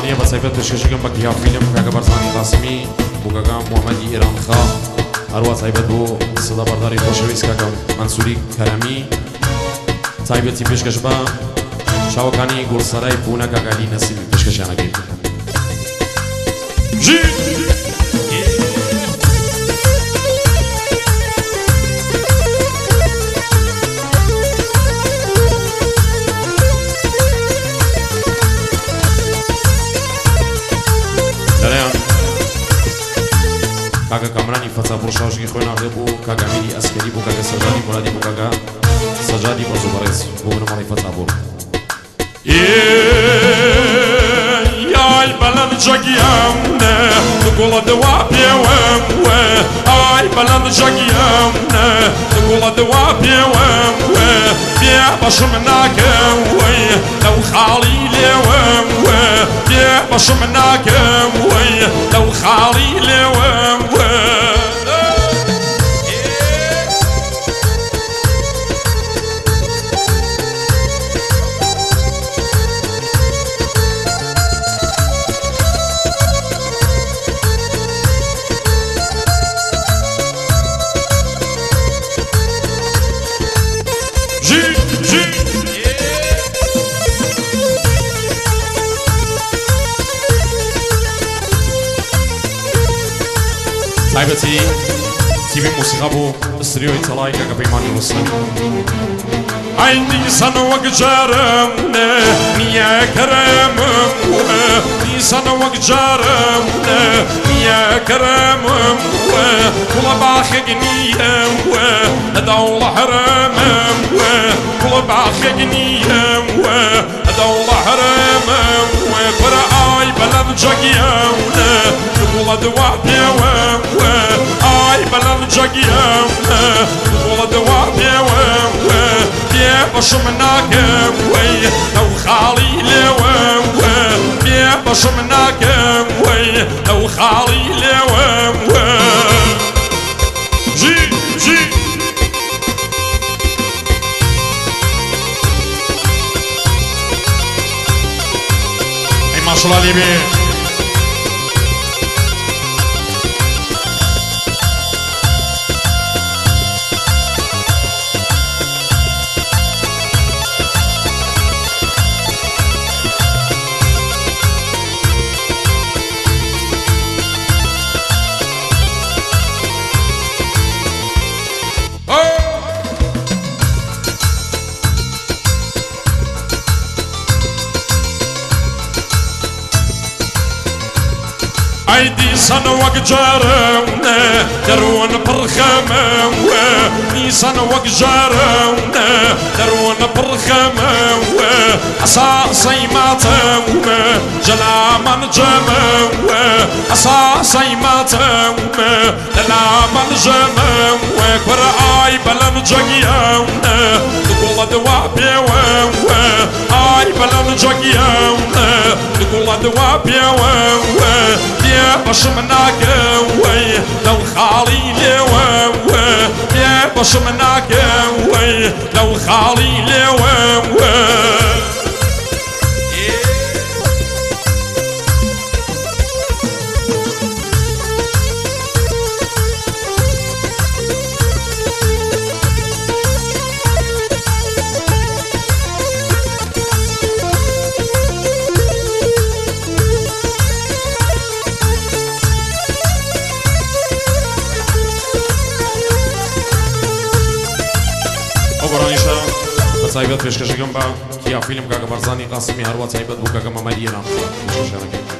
برزانیه با سایبت بشکشگم با کیا فیلم که برزانی قاسمی بوکاگام محمدی ایران خواه هروا سایبت بو صدا برداری خوشویست که منصوری کرمی سایبتی پیشکش با شاوکانی گلسرای پونه که گلی نصیبی پیشکشانه گیر کاغا کامرانی فتا برشاشی خوی ناقه بو کاغا میری اسکری بو کاغا سجادی مرادی بو کاغا سجادی بازو برس بو من مالی فتا بور یای بلند جگیم نه تو گل دوا بیوم و آی بلند جگیم نه تو گل دوا بیوم و بیا باشم ناکم و لو خالی لیوم و بیا باشم ناکم و لو خالی لیوم سایبتی تیوی موسیقی بو استریو ایتالایی که پیمانی مسلم عندي سنة وقجارم نيا كرم سنة وقجارم نيا كرم كل باخقني دولة حرام كل باخقني دولة حرام قرآي بلد جاقيام كل دوابي آي بلد جاقيام كل دوابي باشم ناکم وی لو خالی لیوم بیا باشم ناکم وی لو خالی لیوم جی جی ای ماشالله لیبی عيدي سنة وقجارم درون برخمم سنة وقجارم درون برخمم أساسي ماتم جلامن جمم أساسي ماتم جلامن جمم قرآي بلن جاقيام تقول دوابي آي بلن جاقيام تقول دوابي بیا باشم ناکم وی لو خالی لیوم بیا باشم ناکم وی لو خالی لیوم سایبت پیشکشگم با کیا فیلم که برزانی قاسمی هر وقت سایبت بو که محمدی ایران خواه